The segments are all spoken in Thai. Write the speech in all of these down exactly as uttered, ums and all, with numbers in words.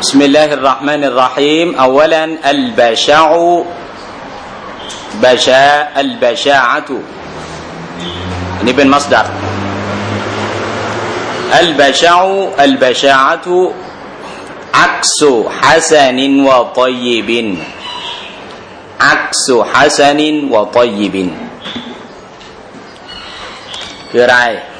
بسم الله الرحمن الرحيم أولا البشع بشاء البشاعة อันนี้เป็นมัสดัร البشع البشاعة عكس حسن وطيب عكس حسن وطيب คืออะไร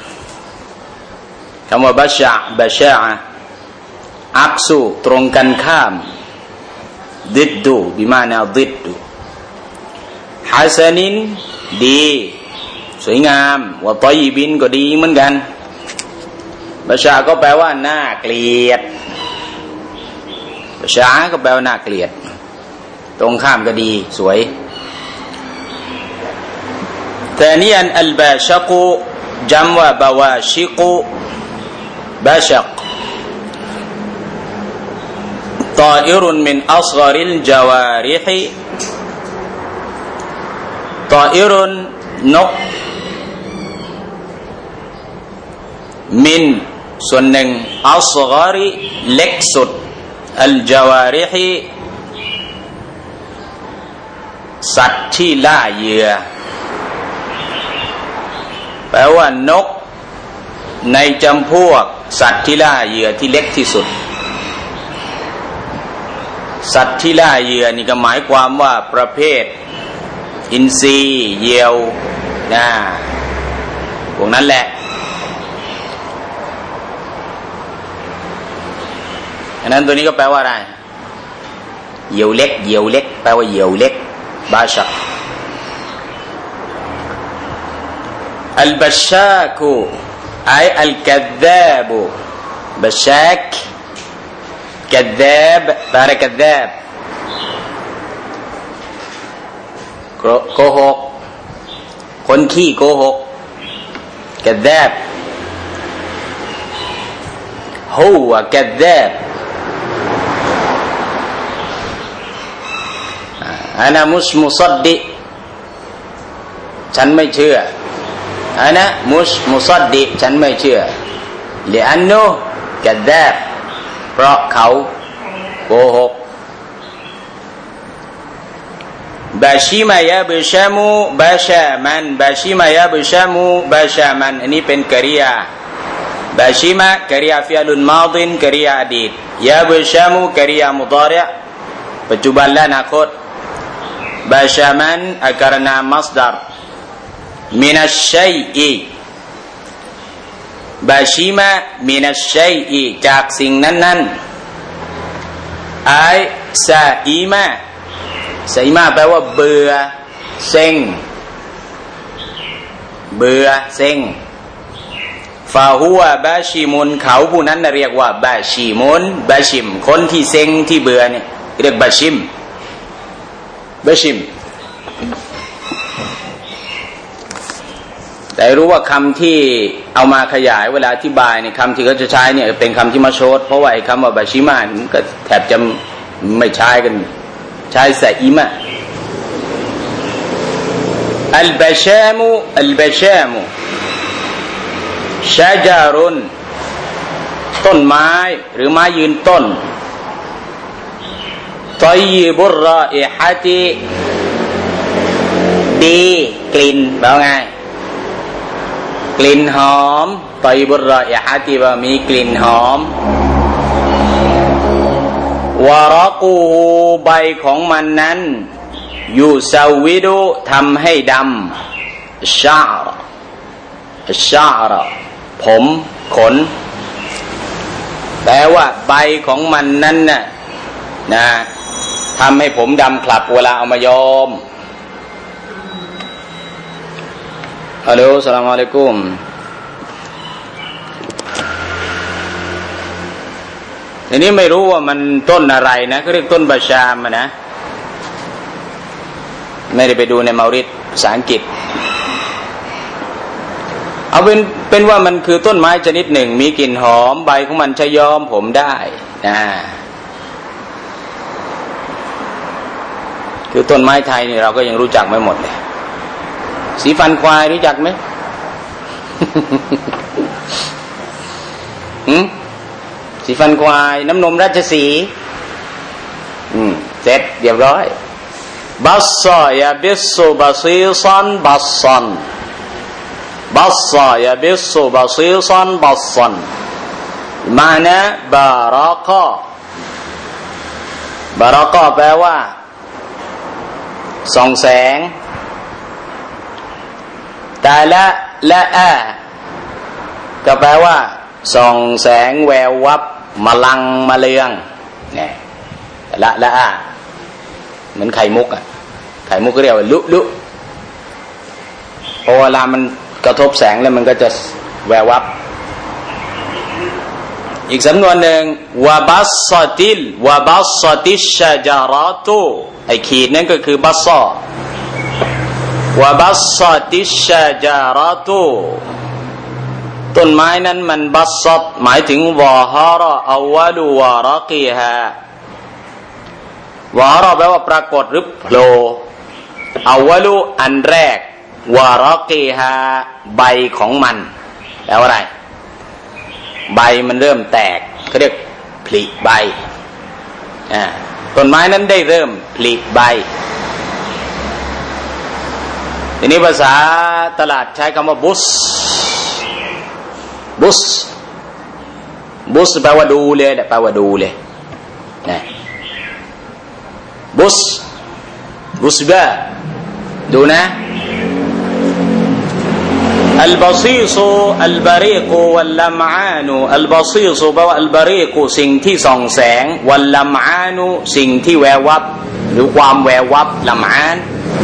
คำว่าบะชะบะชะอะอักซุตรงกันข้ามดิดดูบิมานาดิดดูฮัสนินดีสวยงามวะตอยบินก็ดีเหมือนกันบะชะก็แปลว่าน่าเกลียดบะชะก็แปลว่าน่าเกลียดตรงข้ามก็ดีสวยแต่นี่อันอัลบาชกจำว่าบาวาชิกบาชักطائر من أصغر الجوارح طائر นก มินส่วนหนึ่งอัศกอริเล็กสุดอัลจาวาริฮิสัตว์ที่ล่าเหยื่อแปลว่านกในจำพวกสัตว์ที่ล่าเหยื่อที่เล็กที่สุดสัตว์ที่ล่าเหยื่อนี่ก็หมายความว่าประเภทอินทรีเหยี่ยวนะพวกนั้นแหละอันนั้นตัวนี้ก็แปลว่าอะไรเหยี่ยวเล็กเหยี่ยวเล็กแปลว่าเหยี่ยวเล็กบาชะอัลบัชชากุไออัลกัซซาบุบัชชักกัซซาบแปลว่ากัซซาบโกหกคนขี้โกหกกัซซาบฮุวะกัซซาบอานะมุสมุซัดดิฉันไม่เชื่ออานะมุสมุซัดดิฉันไม่เชื่อลิอันนูกัซซาบเพราะเขาโกหกบาชิมายาบชามูบาชามันบาชิมายาบชามูบาชามันอันนี้เป็นกริยาบาชิมากริยาฟิอัลุนมาดินกริยาอดีตยาบชามูกริยามุฎาริอปัจจุบันและอนาคตบาชามันอาการนามมัสดาร์มินัชชัยอีบาชิมามินัชชัยอีจากสิ่งนั้นๆไอซาอีมาซาอีมาแปลว่าเบื่อเซ็งเบื่อเซ็งฟาฮัวบาชิมุนเขาผู้นั้นเรียกว่าบาชิมุนบาชิมคนที่เซ็งที่เบื่อเนี่ยเรียกบาชิมบาชิมแต่รู้ว่าคำที่เอามาขยายเวลาอธิบายเนี่ยคำที่เขาจะใช้เนี่ยเป็นคำที่มาโชดเพราะว่าไอ้คำว่าบาชิมามันก็แทบจะไม่ใช้กันใช้ซาอิมะอัลบาชามุอัลบาชามุชาจารุนต้นไม้หรือไม้ยืนต้นตอยยิบุรราอิฮะติดีกลิ่นเป็นไงกลิ่นหอมตอยบุรราอิฮะติว่ามีกลิ่นหอมวะรกูใบของมันนั้นยูซาวิดุทำให้ดำชาระชาระผมขนแปลว่าใบของมันนั้นน่ะนะทำให้ผมดำคลับเวลาเอามาย้อมฮัลโหลสลามอะลัยกุมทีนี้ไม่รู้ว่ามันต้นอะไรนะเขาเรียกต้นบาชามนะไม่ได้ไปดูในเมาริดภาษาอังกฤษเอาเป็นเป็นว่ามันคือต้นไม้ชนิดหนึ่งมีกลิ่นหอมใบของมันจะย้อมผมได้นะคือต้นไม้ไทยนี่เราก็ยังรู้จักไม่หมดเลยสีฟันควายรู้จักไหม หืมสีฟันควายน้ำนมราชสีห์อืมเสร็จเรียบร้อยบัสซายาบิสซุบาซีซันบัสซันบัสซายาบิสซุบาซีซันบัสซันมานะบารักะบารักะแปลว่าส่องแสงตาละละอาก็แปลว่าส่องแสงแวววับมลังมาเลืองเนี่ยละละอาเหมือนไข่มุกอ่ะไข่มุกก็เรียกว่าลุลุพอเวลามันกระทบแสงแล้วมันก็จะแวววับอีกสำนวนหนึ่งวะบัสซาติลวะบัสซาติชชะจาราตุไอ้ขีดนั่นก็คือบัสซอวะบัสซาติชชะจาราตุต้นไม้นั้นมันบัสซัตหมายถึงวะฮาระอวลุวะรักีฮาวะฮาระแปลว่าปรากฏหรือโผล่อวลุอันแรกวะรักีฮาใบของมันแปลว่าอะไรใบมันเริ่มแตกเขาเรียกผลิใบอ่าต้นไม้นั้นได้เริ่มผลิใบทีนี้ภาษาตลาดใช้คำว่าบุสบุสบุสแปลว่าดูเลยแปลว่าดูเลยนะบุสบุสบะดูนะอัลบาซีซุอัลบารีกุวัลลัมอานุอัลบาซีซุแปลว่าอัลบารีกุสิ่งที่ส่องแสงวัลลัมอานุสิ่งที่แวววับหรือความแวววับลัมอาน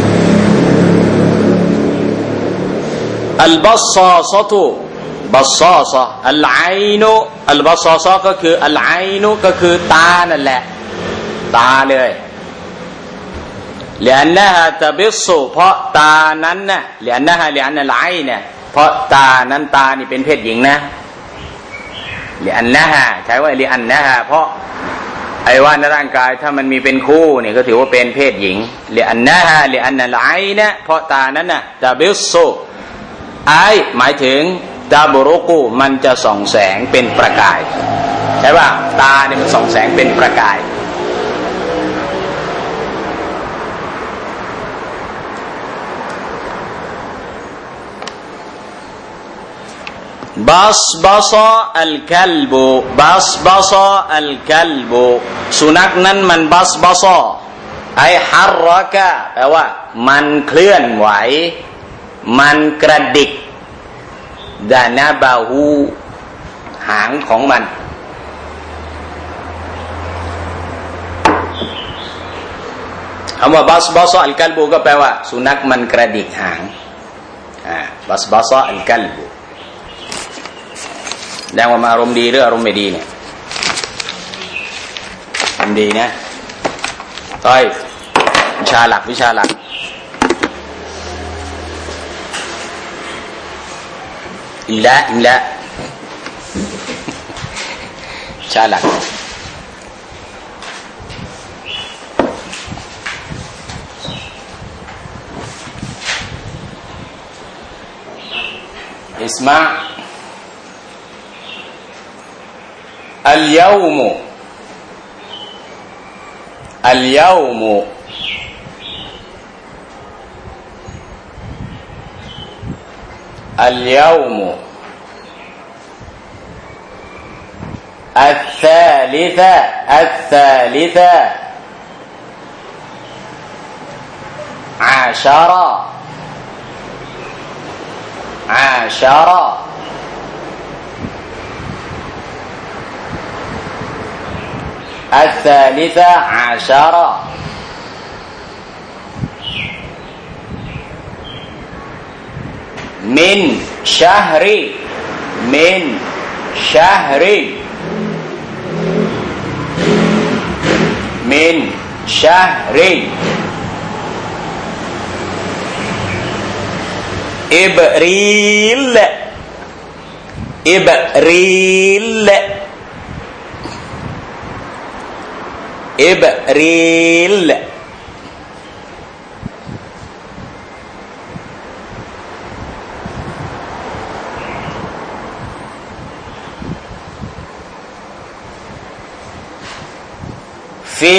อัลบัสซาซะตุบัสซาซะอัลไอนุอัลบัสซาซะก็คืออัลไอนุก็คือตานั่นแหละตาเลยلأنها تبصเพราะตานั้นน่ะ لأنها لأن العين เนี่ยเพราะตานั้นตานี่เป็นเพศหญิงนะ لأنها ใช้ว่า لأنها เพราะไอ้ว่าในร่างกายถ้ามันมีเป็นคู่นี่ก็ถือว่าเป็นเพศหญิง لأنها لأن العين เพราะตานั้นน่ะ تبص ไอ้หมายถึงตาบุรุกุมันจะส่องแสงเป็นประกายใช่ป่ะตาเนี่ยมันส่องแสงเป็นประกายบัสบัซาอัลคัลบุบัสบัซาอัลคัลบุสุนัขนั้นมันบัสบัซาไอฮัรรกะแปลว่ามันเคลื่อนไหวมันกระดิกดานาบาหูหางของมันคำว่าบัสบัซาอัลคัลบุก็แปลว่าสุนัขมันกระดิกหางอ่าบัสบัซาอัลคัลบุแสดงว่ามาอารมณ์ดีหรืออารมณ์ไม่ดีเนี่ยอารมณ์ดีนะต้อยวิชาหลักวิชาหลักอิละอิละวิชาหลักอิสมาاليوم اليوم اليوم الثالثة الثالثة عشرة عشرة الثالثة عشرة من شهر من شهر من شهر إبريل إبريل إبريل fi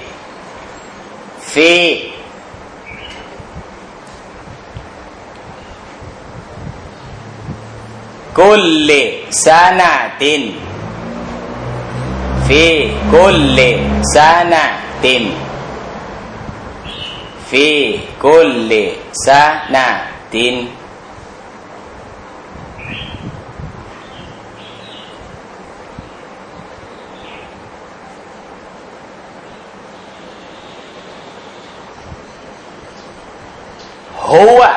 fi kulli sanatin fi kulli sanatin fi kulli sanatin huwa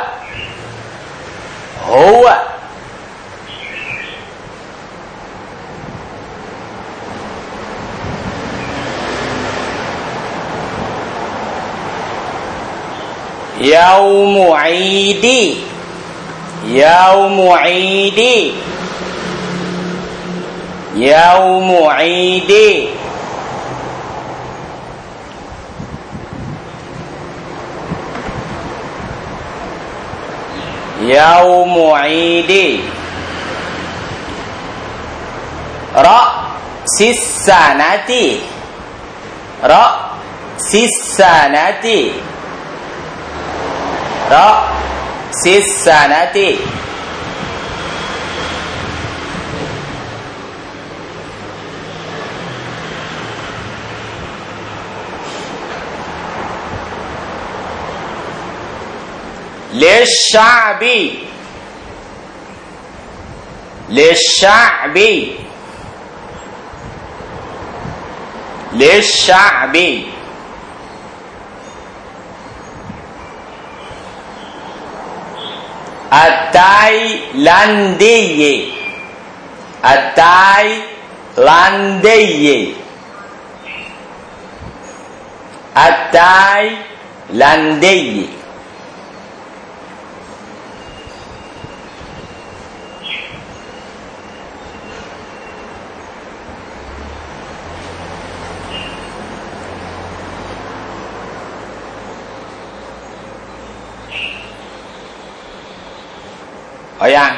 huwa yaumu idi yaumu idi yaumu idi yaumu idi ra sisanati ra sisanati ra sisanati lisyabi lisyabi lisyabi at-Thailandiyi at-Thailandiyi at-Thailandiyi oh yang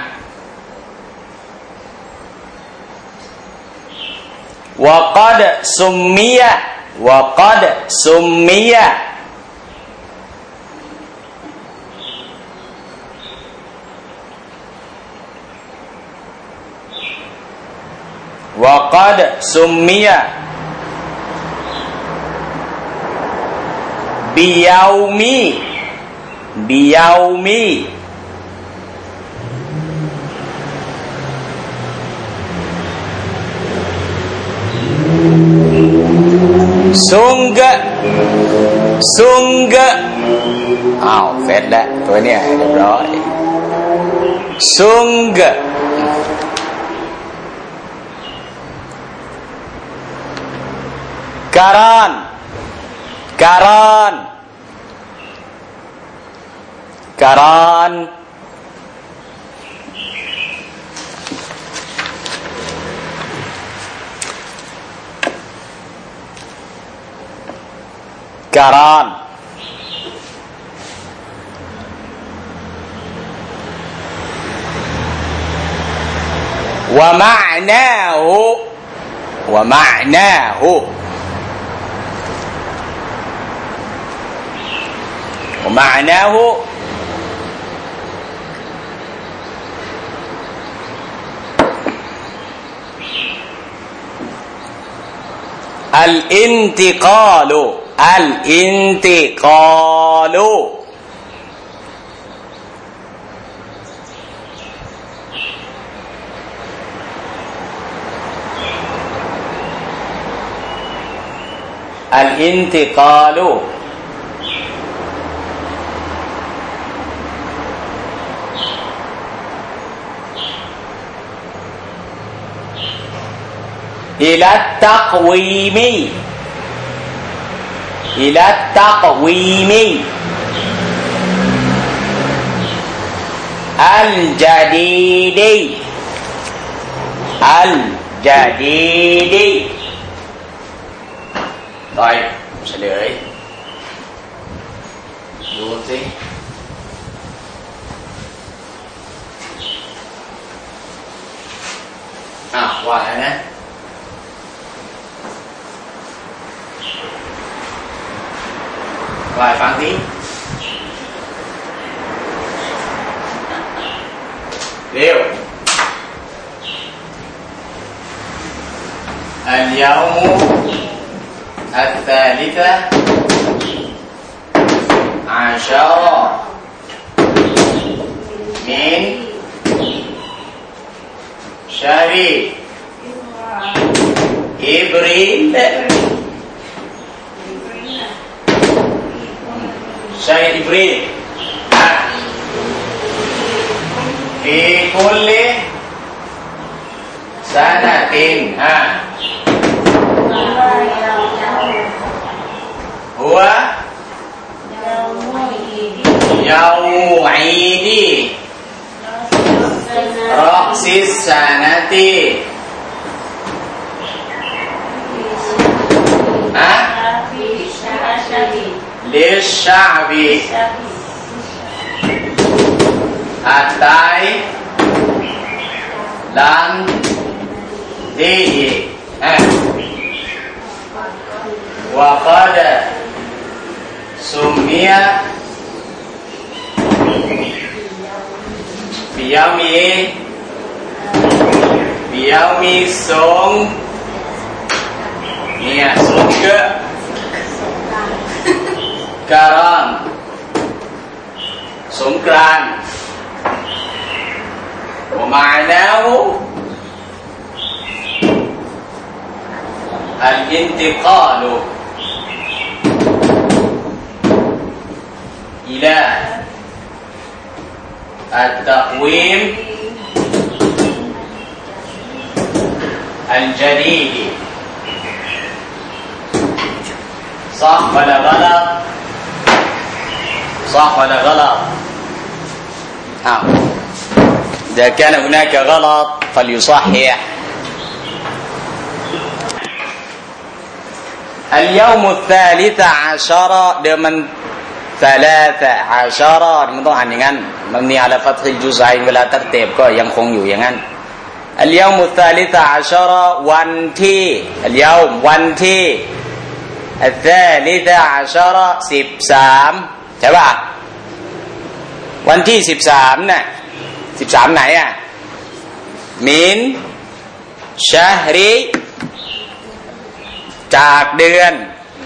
waqad summiya waqad summiya waqad summiya biyaumi biyaumi sungguh sungguhอ้าว เฟซแล้วตัวเนี้ยเรียบร้อยซุงกะการานการานการานการานومعناه ومعناه ومعناه الانتقال الانتقال الانتقال إلى التقويم إلى التقويم الجديد الجديد ต่อยเฉลยดูสิอ้าวว่าแล้วนะว่าฟังดิเร็วاليوم الثالث عشر من شهر إبريل شهر إبريل في كل سنة ها هو يوم عيد رأس السنة ها للشعب التاي لان دي ها وقد سمي بيوم بيوم سون เนี่ยสงกะการานสงกรานต์ومعناه الانتقال إلى التقويم الجديد صح ولا غلط صح ولا غلط ها إذا كان هناك غلط فليصحح اليوم الثالث عشر เดิมมัน ثلاثة عشر มันต้องอ่านอย่างนั้นมันมีعلى فتح الجزئين เวลาตัดเต็บก็ยังคงอยู่อย่างนั้น اليوم الثالث عشر วันที่ اليوم วันที่ الثالث عشر สิบสามใช่ป่ะวันที่สิบสามน่ะสิบสามไหนอ่ะมินชะฮรีจากเดือน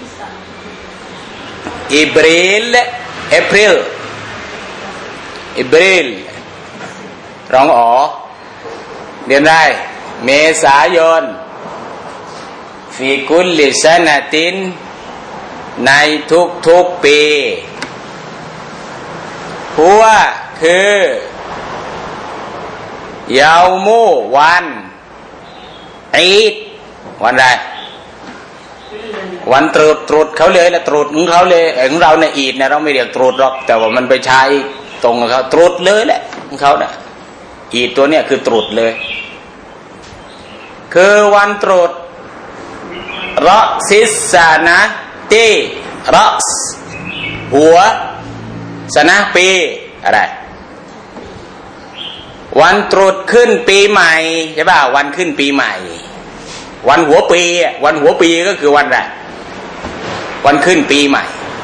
อิบริลเอพริลอิบริลร้องอ๋อเดือนได้เมษายนฟีกุลลิซะนะตินในทุกทุกปีหัวคือยาวมูวันอีดวันใดวันตรุษตรุษเขาเลยละตรุษของเขาเลยของเราเนี่ยอีดเนี่ยเราไม่เรียกตรุษหรอกแต่ว่ามันไปใช้ตรงกับเขาตรุษเลยแหละของเขาเนี่ยอีดตัวเนี้ยคือตรุษเลยคือวันตรุษรอซิสซานะตีรอสหัวสนะปีอะไรวันตรุษขึ้นปีใหม่ใช่ป่ะวันขึ้นปีใหม่วันหัวปีวันหัวปีก็คือวันอะไรวันขึ้นปีใหม่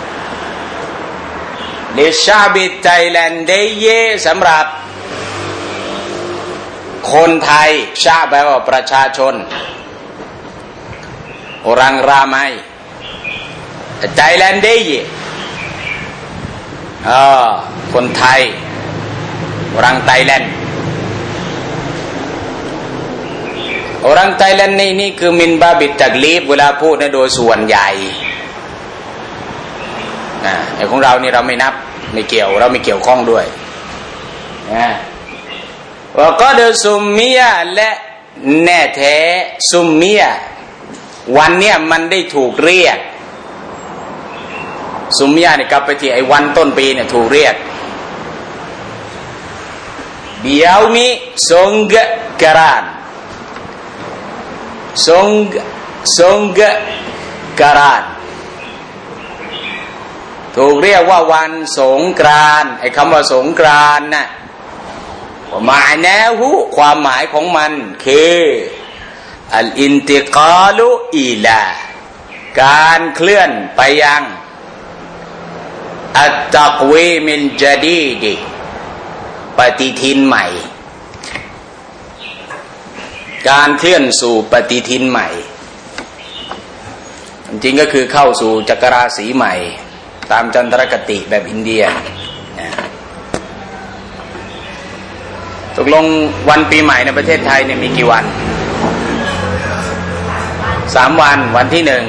เดชาบิไทยแลนด์เดเยสำหรับคนไทยชาแปลว่าประชาชนโอรังราไมไทยแลนด์เดเยอ่าคนไทยorang Thailand orang Thailand นี่นี่คือมินบาบิดตักลีบเวลาพูดนะโดยส่วนใหญ่นะไอ้ของเรานี่เราไม่นับไม่เกี่ยวเราไม่เกี่ยวข้องด้วยนะว่าก็เดซุมมียและแน่แท้ซุมมียวันเนี้ยมันได้ถูกเรียกซุมมียเนี่ยกลับไปที่ไอ้วันต้นปีเนี่ยถูกเรียกบิยาวมีสงกรานต์สงสงกรานต์ถูกเรียกว่าวันสงกรานต์ไอ้คำว่าสงกรานต์น่ะหมายแนวหูความหมายของมันคืออัลอินติกาลุอิลาการเคลื่อนไปยังอัตตักวีมินญะดีดปฏิทินใหม่การเคลื่อนสู่ปฏิทินใหม่จริงก็คือเข้าสู่จักรราศีใหม่ตามจันทรคติแบบอินเดียตกลงวันปีใหม่ในประเทศไทยเนี่ยมีกี่วันสามวันวันที่หนึ่ง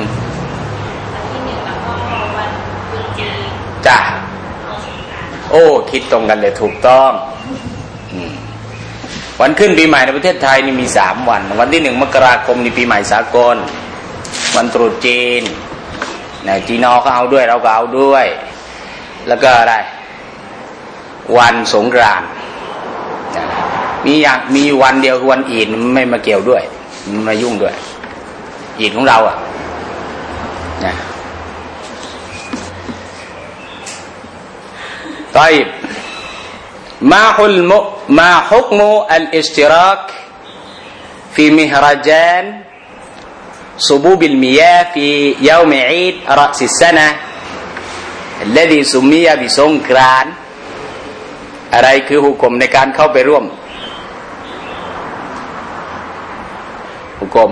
จ้ะโอ้คิดตรงกันเลยถูกต้องวันขึ้นปีใหม่ในประเทศไทยนี่มีสามวันวันที่หนึ่งมกราคมนี่ปีใหม่สากลวันตรุษจีนนะจีนอเขาเอาด้วยเราก็เอาด้วยแล้วก็อะไรวันสงกรานต์มีอย่างมีวันเดียวคือวันอีดไม่มาเกี่ยวด้วยไม่มายุ่งด้วยอีดของเราอ่ะนะطيب ما حلم ما حكم الاشتراك في مهرجان صبوب المياه في يوم عيد رأس السنة الذي سمي بسنكران อะไรคือหุกมในการเข้าไปร่วมหุกม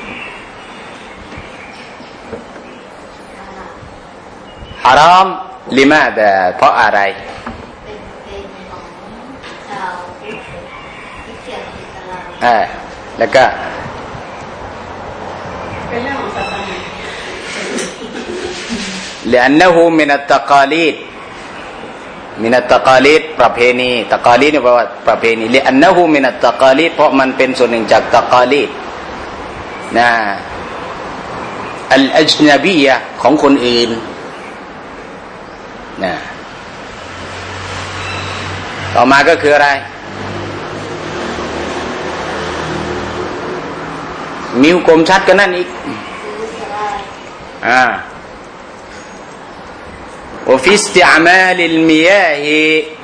ฮารามลิมาดะเพราะอะไรเออแล้วก็เป็นเรื่องของศาสนา لأنه من التقاليد من التقاليد ประเพณีตะกาลีดเนี่ยแปลว่าประเพณี لأنه من التقاليد เพราะมันเป็นส่วนหนึ่งจากตะกาลีดนะอัลอัจนบียะของคนอื่นนะต่อมาก็คืออะไรมีหุกมชัดกันนั่นอีกอ่าว่าฟิสติอามาลิลมิยาฮิ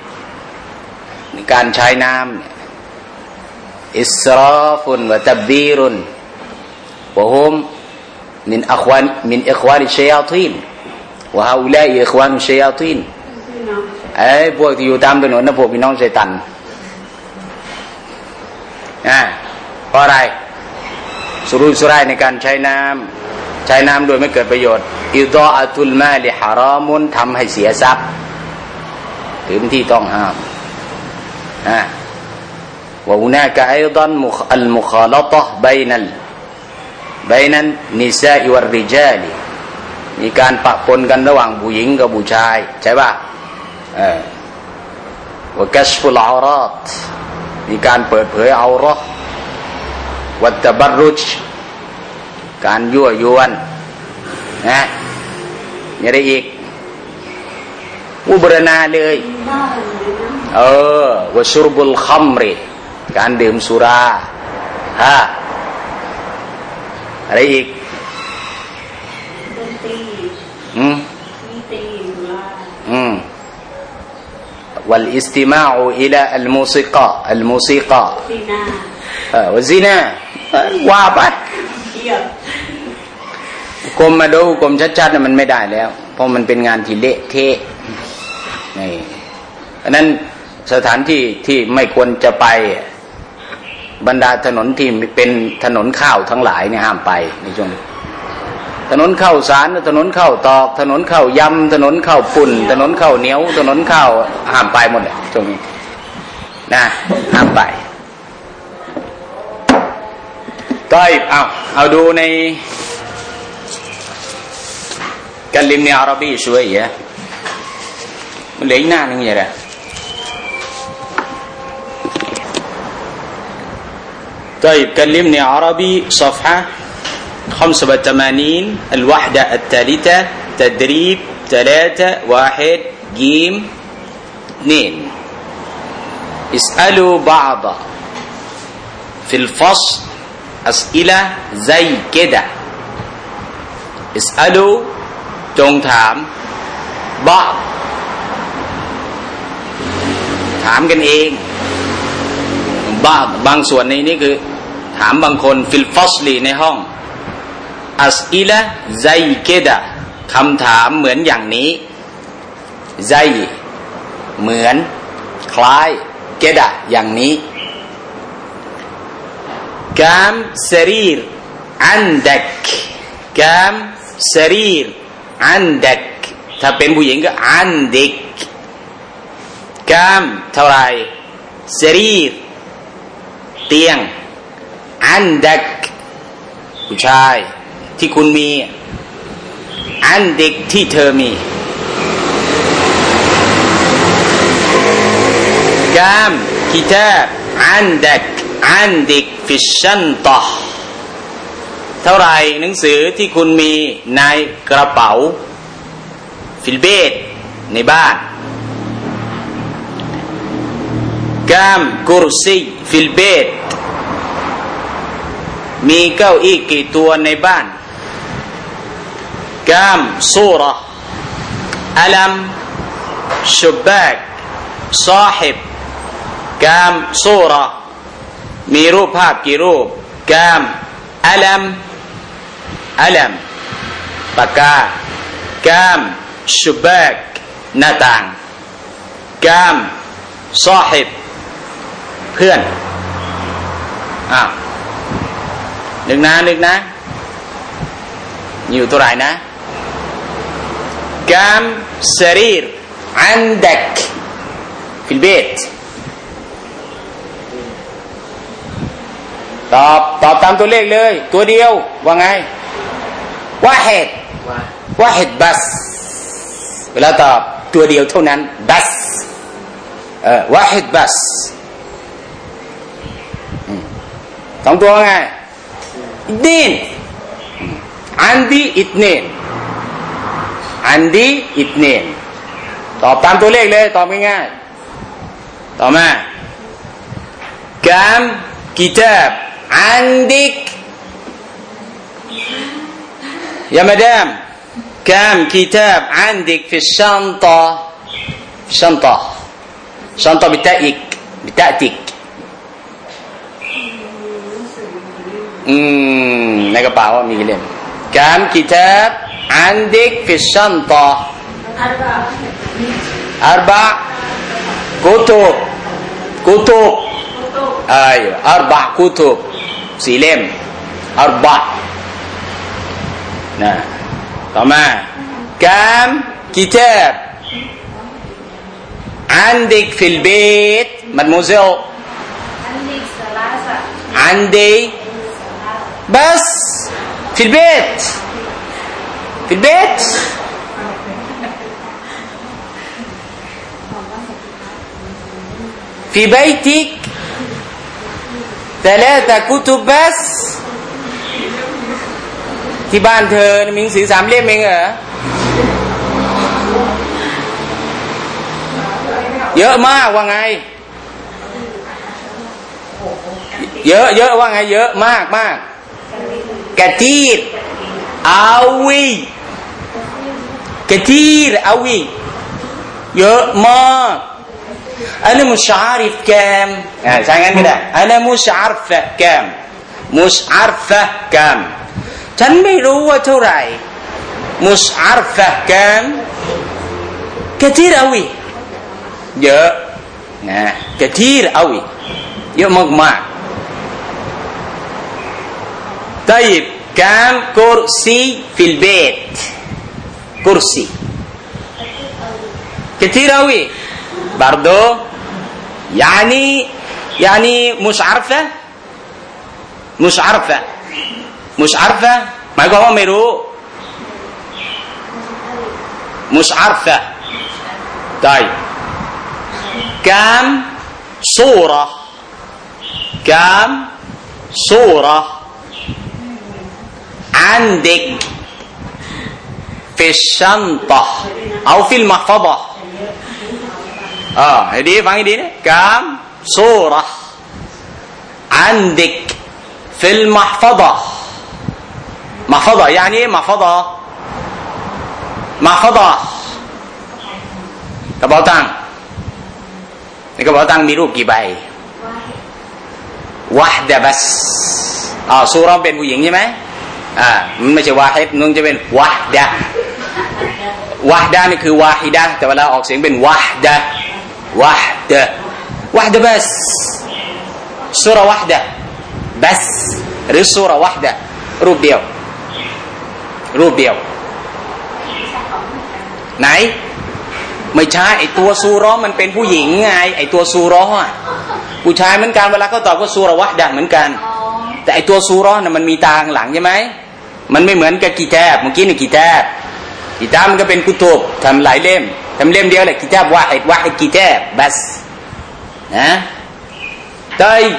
การใช้น้ำอิสราฟุนวะตับบีรุนวะฮุมมินอัควานมินอิควานิชัยาตีนวะฮาอุลัยอิควานุชัยาตีนไอ้พวกที่อยู่ตามถนนนะพวกพี่น้องชัยตันอ่าเพราะอะไรสุรุ่ยสุร่ายในการใช้น้ำใช้น้ำโดยไม่เกิดประโยชน์อิฎออะตุลมาลิฮารอมุนทำให้เสียทรัพย์ถือเป็นที่ต้องห้ามอ่าวะฮุนากะอัยฎันอัลมุคาละฏะฮ์บัยนัลบัยนันนิซาอิวัรริญาลมีการปะปนกันระหว่างผู้หญิงกับผู้ชายใช่ป่ะเออวะกัชฟุลเอาเราะตมีการเปิดเผยเอาเราะห์วัตตะบัรรุจการยั่วยวนนะมีอะไรอีกอุบรณาเลยเออวะชุรบุลคัมริการดื่มสุราฮะอะไรอีกอืมอืมوالاستماع إلى الموسيقى الموسيقى آه والزناว่าไปกรมมาดูกรมชัดๆน่ะมันไม่ได้แล้วเพราะมันเป็นงานที่เละเทะนี่เพราะนั้นสถานที่ที่ไม่ควรจะไปบรรดาถนนที่เป็นถนนข้าวทั้งหลายเนี่ยห้ามไปในช่วงนี้ถนนข้าวสารถนนข้าวตอกถนนข้าวยำถนนข้าวปุ่นถนนข้าวเหนียวถนนข้าวห้ามไปหมดเลยช่วงนี้นะห้ามไปต้อยเอาเอาดูในกัลลิมนีอาหรับีช่วยอ่ะมันเหลืออีกหน้านึงอย่างไรطيب كلمني عربي صفحة خمسة وثمانين الوحدة الثالثة تدريب ثلاثة واحد جيم اثنين اسألوا بعض في الفصل أسئلة زي كده اسألوا จงถามบ้าถามกันเองบ้าบางส่วนในนี้คือถามบางคนฟิลฟัสลีในห้องอัสอิละไซเกดะคำถามเหมือนอย่างนี้ใจเหมือนคล้ายเกดะอย่างนี้กามสรีรอันดักกามสรีรอันดักถ้าเป็นผู้หญิงก็อันดิกกามเท่าไรสรีรเตียงอันดักผู้ชายที่คุณมีอันดิกที่เธอมีกามกิตาบอันดักอันดิกฟิชชันตะเท่าไรหนังสือที่คุณมีในกระเป๋าฟิลเบตในบ้านกามกุรซีฟิลเบตมีเก้าอี้กี่ตัวในบ้านกามซูระอัลัมชุบบักซาฮิบกามซูระมีรูปภาพกี่รูปกามอัลัมอัลัมปากกากามชุบบักหน้าต่างกามซาฮิบเพื่อนอ่ะนึกนะนึกนะอยู่ตัวไหนนะกามสรีรอันดักฟิลเบตตอบตอบตามตัวเลขเลยตัวเดียวว่าไงวาฮิดวาฮิดบัสเวลาตอบตัวเดียวเท่านั้นบัสเออวาฮิดบัสสองตัวไงاثنين عندي اثنين عندي اثنين ตอบตามตัวเลขเลยตอบง่ายๆต่อมากามกิตาบ عندك يا مدام كم كتاب عندك في الشنطة شنطة شنطة بتاعك بتاعتكอืมในกระเป๋ามีกี่เล่มกามกิตาบอันดิกฟิชชันตออาร์บะกุตุบกุตุบไอ้อาร์บะกุตุบสี่เล่มอาร์บะนะต่อมากามกิตาบอันดิกฟิลเบตมัดมูเซลอันดิبس في البيت في البيت في بيتك ثلاثة كتب بس ที่บ้านเธอมีหนังสือสามเล่มเองเหรอเยอะมากว่าไงเยอะเยอะว่าไงเยอะมากมากكثير أوي كثير أوي เยอะมาก أنا مش عارف كم อ่าใช่งั้นก็ได้ أنا مش عارفة كم مش عارفة كم ฉันไม่รู้ว่าเท่าไหร่ مش عارفة كم كثير أوي เยอะนะ كثير أوي เยอะมากๆطيب كم كرسي في البيت كرسي كتير أوي برضو يعني يعني مش عارفة مش عارفة مش عارفة ما يقول ما يرو مش عارفة طيب كم صورة كم صورة عندك في الشنطة أو في المحفظة آه هدي فاهم دي كم صورة عندك في المحفظة محفظة يعني إيه محفظة محفظة กระเป๋าตังค์ในกระเป๋าตังค์มีรูปกี่ใบวะฮดะบัสอ่าซูเราเป็นผู้หญิงใช่ไหมอ่ามันไม่ใช่วาฮิดนึงจะเป็นวะฮดะวะดะนี่คือวาฮิดะแต่เวลาออกเสียงเป็นวะดะวะดะวะดะบัสซูเราะห์วะดะบัสหรือซูเราะห์วะดะรูปเดียวรูปเดียวไหนไม่ใช่ไอตัวซูเราะห์มันเป็นผู้หญิงไงไอตัวซูเราะห์อ่ะผู้ชายเหมือนกันเวลาเขาตอบก็ซูเราะห์วะดะเหมือนกันแต่ไอตัวซูเราะห์น่ะมันมีตาข้างหลังใช่ไหมมันไม่เหมือนกับกิตาบเมื่อกี้นี่กิตาบกิตาบมันก็เป็นกุตุบทำหลายเล่มทำเล่มเดียวแหละกิตาบวาฮิดวาฮิดกิตาบบัสนะต่อย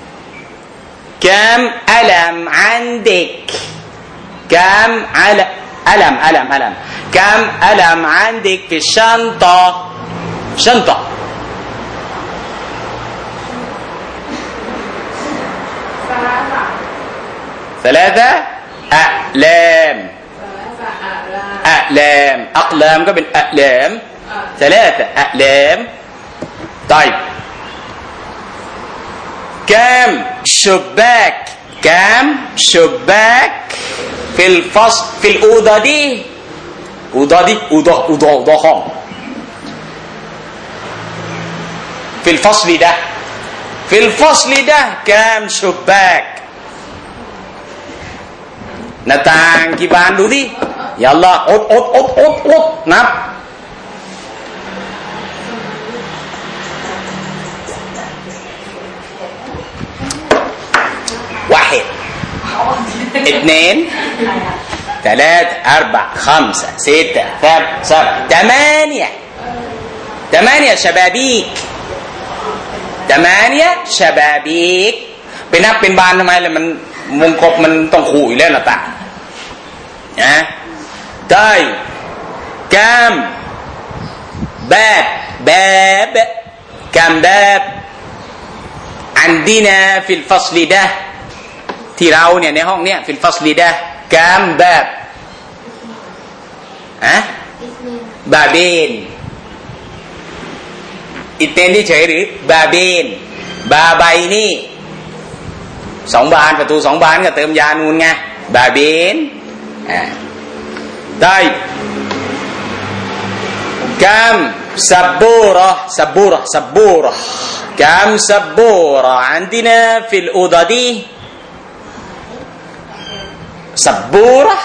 كم ألم عندك كم ألم ألم ألم ألم كم ألم عندك في الشنطة شنطة ثلاثة أقلام أقلام أقلام قبل أقلام ثلاثة أقلام طيب كم شباك كم شباك في الفصل في الأوضة دي أوضة دي أوضة أوضة أوضة خام في الفصل ده في الفصل ده كم شباك หน้าต่างกี่บานดูดิอย่าละอดอดอดอดอดนับواحد اثنين ثلاثة أربعة خمسة ستة سبعة سبعة ثمانية ثمانية شبابيك ثمانية شبابيك ไปนับเป็นบานทำไมล่ะมันวงกบมันต้องขู่อยู่แล้วนะตานะได้กัมแบบแบบกัมแบบอันดีนาฟิลฟัสลีดะที่เราเนี่ยในห้องเนี่ยฟิลฟัสลีดะกัมแบบอะบาเบนอิตเตนที่เฉยหรือบาเบนบาใบนี่สองบานประตูสองบานก็เติมยานูนไงบาเบนอ่าได้กัมซับบูระซับบูระซับบูระกัมซับบูระอันดีนาฟิลอูดดีซับบูระ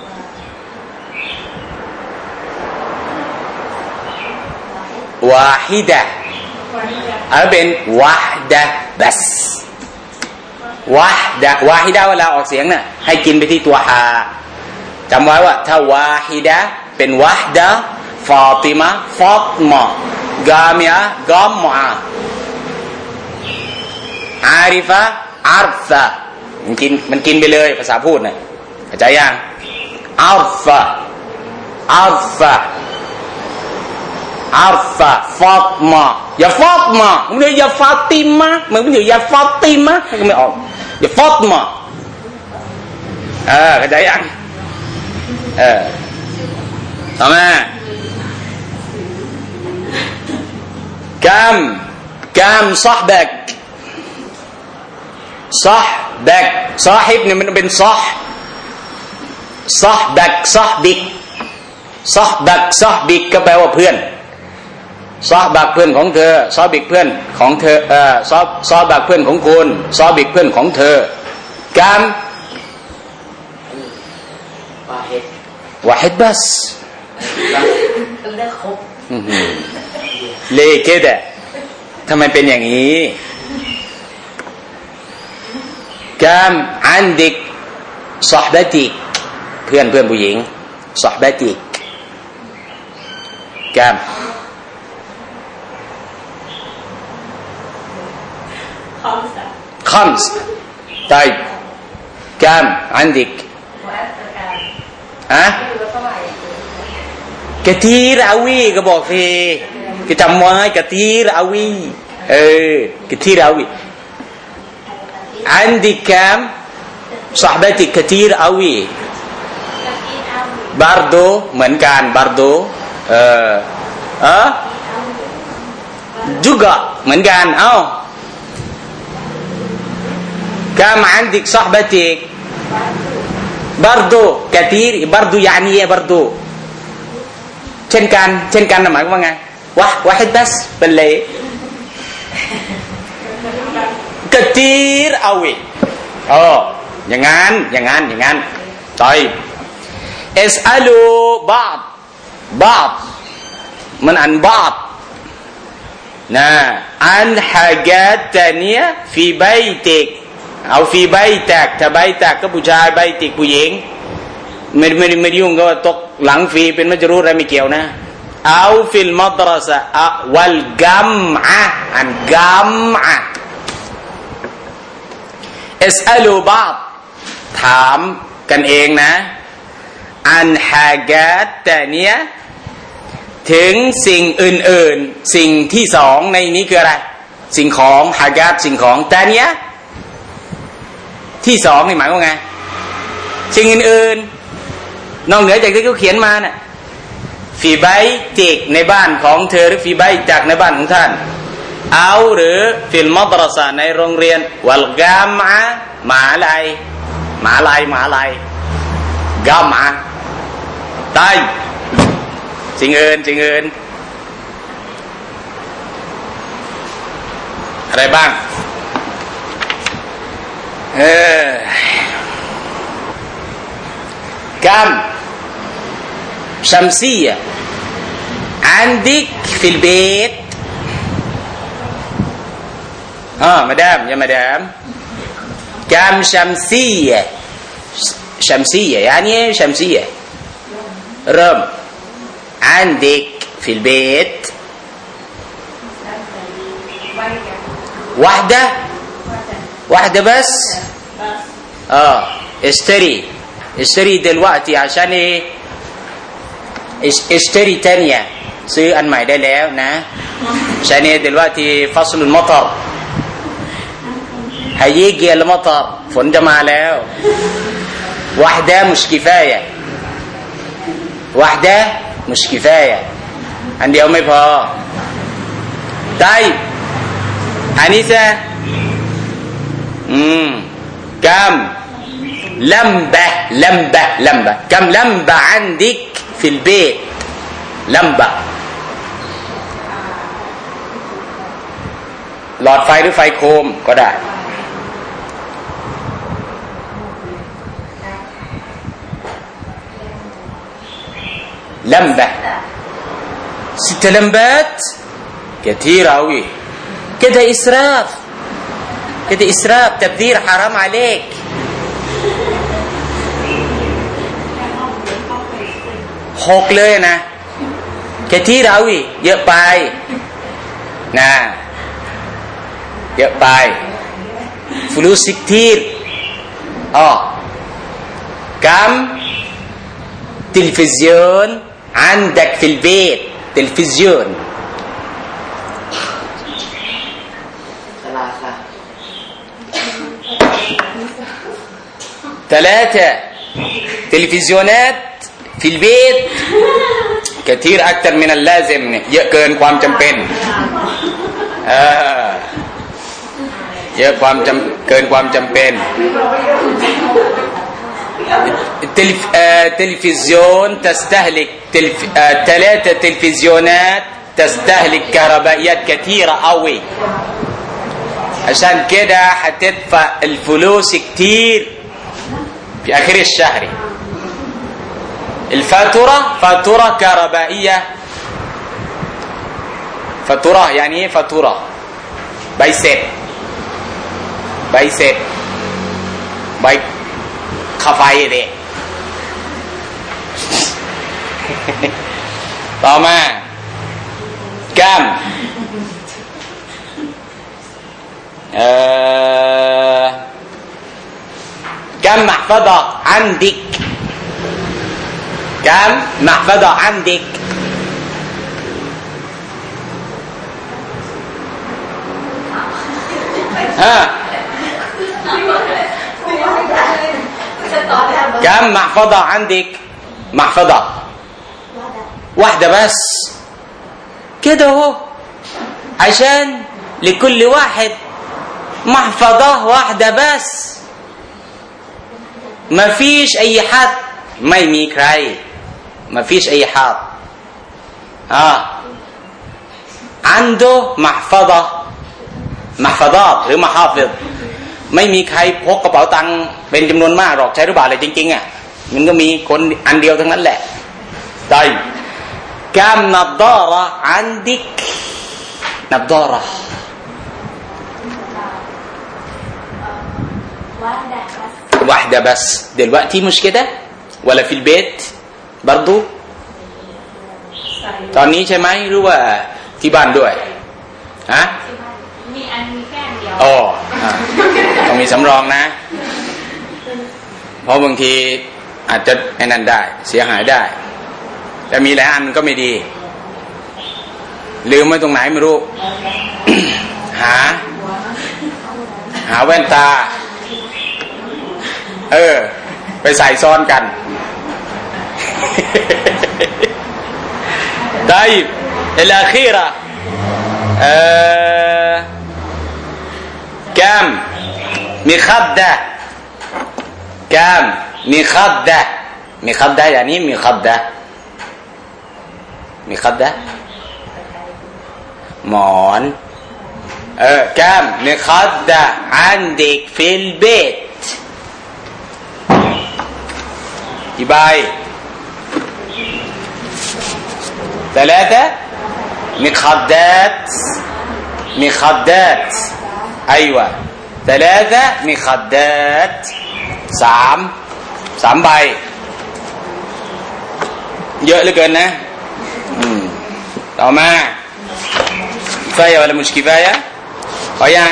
วาฮิดะอันเป็นวาฮดะบัสวาฮดะวาฮิดะเวลาออกเสียงน่ะให้กินไปที่ตัวฮาจำไว้ว่าถ้าวาฮิดะเป็นวาฮดะฟาติมะฟาตมะกามิยะกามมะอาริฟะอาร์ฟะมันกินมันกินไปเลยภาษาพูดน่ะเข้าใจยังอาร์ฟะอาร์ฟะอาร์ฟะฟาตมะอย่าฟาตมะมึงอย่าฟาติมะมึงไม่อย่าฟาติมะก็ไม่ออกอย่าฟาตมะเออเข้าใจยังเออต่อมากัมกัมซอฮบักซอฮบักซอฮิบเนี่ยมันเป็นซอฮซอฮบักซอฮบิกซอฮบักซอฮบิกก็แปลว่าเพื่อนซอบักเพื่อนของเธอซอบิกเพื่อนของเธอเอ่อซอซอบักเพื่อนของคุณซอบิกเพื่อนของเธอกัมวาฮิดวาฮิดบัสได้ครบเลเกดะทำไมเป็นอย่างนี้กัมอันดิกซอฮบะติกเพื่อนเพื่อนผู้หญิงซอฮบะติกกัมخمس طيب كم عندك ها كثير قوي ก็บอกสิก็จำไว้ كثير قوي เออ كثير قوي عندك كم صاحبتك كثير قوي برضو เหมือนกัน برضو เออเออ juga เหมือนกันเอ้าكم عندك صاحبتك برضو كثير برضو يعني ايه برضو เช่นกันเช่นกันหมายความว่าไงวะวะฮิดบัสเป็นเลยกะตีรเอาวิอ๋ออย่างงั้นอย่างงั้นอย่างงั้นต่อยอิสอัลูบาดบาดมันอันบาดนะอันฮะญาตตานียฟีบัยติกเอาฟีบัยตักถ้าบัยตักก็ผู้ชายบัยติกผู้หญิงไม่ไม่ไม่ยุ่งก็ตกหลังฟีเป็นมัจรูรอะไรไม่เกี่ยวนะเอาฟิลมัดรสะวัลกัมอะอันกัมอะอิสอัลูบาดถามกันเองนะอันฮะญาตตานียถึงสิ่งอื่นๆสิ่งที่สองในนี้คืออะไรสิ่งของฮะญาตสิ่งของตานียที่สองนี่หมายว่าไงสิ่งอื่นๆนอกเหนือจากที่เขาเขียนมาน่ะฟีไบติกในบ้านของเธอหรือฟีไบจากในบ้านของท่านเอาหรือฟิลมัดรสะในโรงเรียนวัลกามะหมาลายหมาลายหมาลายกามะตายสิ่งอื่นสิ่งอื่นอะไรบ้างเออกามشمسية عندك في البيت ها مدام يا مدام كم شمسية شمسية يعني ايه شمسية رم عندك في البيت واحدة واحدة بس اه اشتري اشتري دلوقتي عشان ايه اشتري تانية ซื้ออันใหม่ได้แล้วนะชาเนเดลว่าที่ฟัสลุลมัตรهيجي المطرฝนจะมาแล้ว واحدة مش كفاية واحدة مش كفاية อันเดียวไม่พอ طيب حنيسة امم كم لمبة لمبة لمبة كم لمبة عندك في البيت لمبة หลอดไฟหรือไฟโคมก็ได้لمبة ست لمبات كتير أوي كده إسراف كده إسراف تبذير حرام عليكหกเลยนะแค่ที่เราอีกเยอะไปนะเยอะไปฟลูสิกทีรอ๋อกัมتلفزيون عندك في البيت تلفزيون ثلاثة تلفزيونات في البيت كثير أكثر من اللازم เยอะเกินความจำเป็นเออเยอะความจำเกินความจำเป็น تلف... آه... تلفزيون تستهلك تلف... آه... ثلاثة تلفزيونات تستهلك كهربائيات كثيرة قوي عشان كده هتدفع الفلوس كتير في آخر الشهر الفاتورة فاتورة كهربائية فاتورة يعني ايه فاتورة باي سيت باي سيت باي ค่าไฟเด้ต่อมากัมเอ่อกัมมะฟะดะอันดิกกัมมะฟะดะอันดิกฮะكم محفظة عندك محفظة واحدة بس كده اهو عشان لكل واحد محفظة واحدة بس ما فيش اي حد ما يمي كراي ما فيش اي حد อ่าอันโดมะฟะดะมะฟะดาตหรือมะฮาฟิฎไม่มีใครพกกระเป๋าตังค์เป็นจำนวนมากหรอกใช้รูปบาทเลยจริงๆอ่ะมันก็มีคนอันเดียวทั้งนั้นแหละได้กามนับดาระอันดิกนับดาระواحدة بس دلوقتي مش كده ولا في البيت برضو ตอนนี้ใช่ไหมหรือว่าที่บ้านด้วยฮะมีอันมีแค่เดียวอ๋อต้องมีสำรองนะเพราะบางทีอาจจะไอ้นั่นได้เสียหายได้แต่มีหลายอันก็ไม่ดีลืมไว้ตรงไหนไม่รู้ หาหาแว่นตาเออไปใส่ซ้อนกันได้الأخيرة آه كم مخدة كم مخدة مخدة يعني مخدة مخدة مون آه كم مخدة عندك في البيت يباي ثلاثة مخدات مخدات أيوة ثلاثة مخدات سام سامใบเยอะเหลือเกินนะต่อมาكفاية ولا مش كفايةพอยัง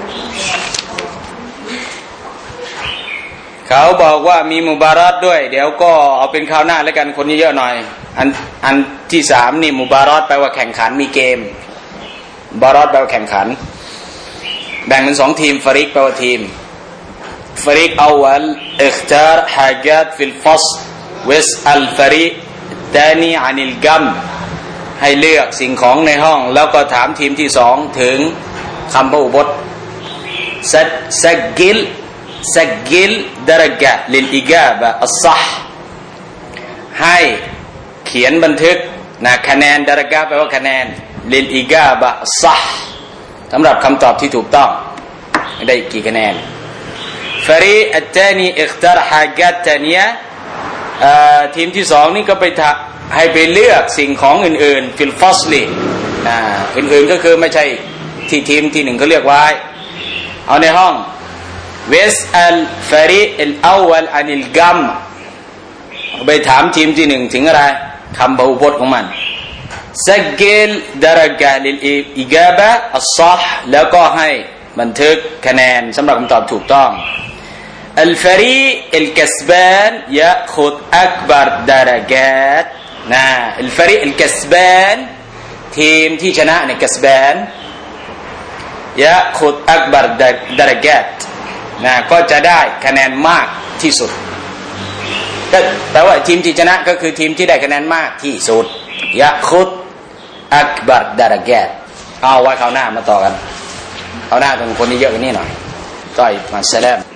เขาบอกว่ามีมุบารัตด้วยเดี๋ยวก็เอาเป็นคราวหน้าแล้วกันคนเยอะๆหน่อยอันอันที่สามนี่มุบารัตแปลว่าแข่งขันมีเกมบารัตแปลว่าแข่งขันแบ่งเป็นสองทีมฟาริกแปลว่าทีมฟาริกอาวลอิคตาร์ฮาจัตฟิลฟัศวิสอัลฟาริกตานีอานิลกัมให้เลือกสิ่งของในห้องแล้วก็ถามทีมที่สองถึงคำพหุพจน์ซัดซักกิลسجل درجة للإجابة الصح ให้เขียนบันทึกนะคะแนนดารากะแปลว่าคะแนน للإجابة الصح สำหรับคำตอบที่ถูกต้องได้กี่คะแนน فريق الثاني اختار حاجات تانية ทีมที่สองนี่ก็ไปให้ไปเลือกสิ่งของอื่นๆ في الفصل อื่นๆก็คือไม่ใช่ที่ทีมที่หนึ่งเขาเลือกไว้เอาในห้องويسأل فريق الأول عن الجمع ไปถามทีมที่หนึ่งถึงอะไรคำพหุพจน์ของมัน سجل درجة للإجابة الصح แล้วก็ให้บันทึกคะแนนสำหรับคำตอบถูกต้อง الفريق الكسبان يأخذ أكبر درجات นะ الفريق الكسبان ทีมที่ชนะใน كسبان يأخذ أكبر درجاتนะก็จะได้คะแนนมากที่สุดแปลว่าทีมที่ชนะก็คือทีมที่ได้คะแนนมากที่สุดยะคุดอักบัรดารากะตเอาไว้คราวหน้ามาต่อกันคราวหน้าเป็นคนเยอะกว่านี้หน่อยต่อยมาสลาม